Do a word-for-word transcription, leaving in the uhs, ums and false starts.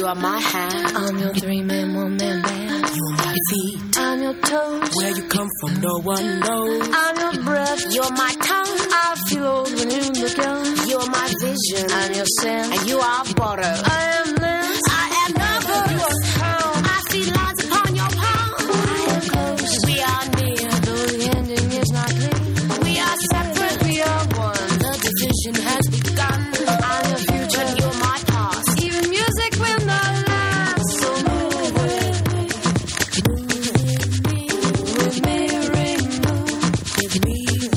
You are my hand. I'm your three-man, one-man band. You're my feet. I'm your toes. Where you come from, no one knows. I'm your breath. You're my tongue. I feel old when you look young. You're my vision. I'm your scent. And you are butter. I am Liz. I am nervous. You are calm. I see lines upon your palm. I am close. We are near. Though the ending is not clear. We are separate. We are one. The division has begun. I'm your future. But you're my past. Even music will not last. So move with me. Move with me. With me, ring. Give me